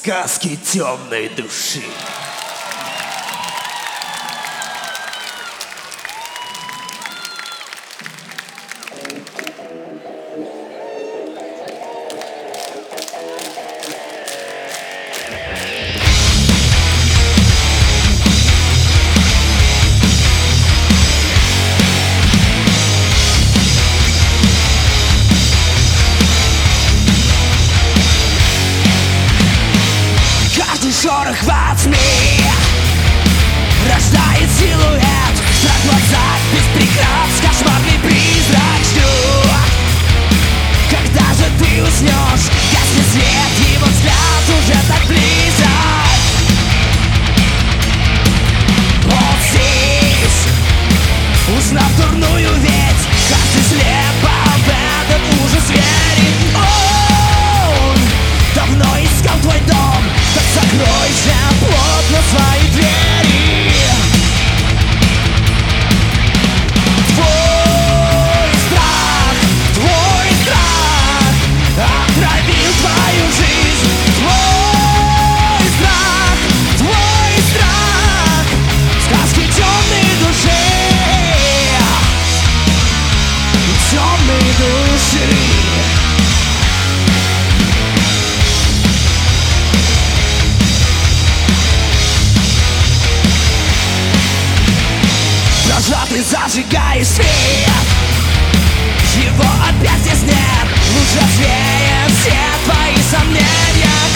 Сказки темной души. Шорох во тьме рождает силуэт, страх в глазах без прикрас, кошмарный призрак жду. Когда же ты уснешь, гаснет свет, его взгляд уже так близок. Он здесь, узнав дурную ведь, каждый слепо в этот ужас верит. Он давно искал твой дом, так закрой же плотно свои двери. Твой страх отравил твою жизнь. Твой страх, сказки темной души, темной души. Ты зажигаешь свет, его опять здесь нет. Лучше развеем все твои сомнения.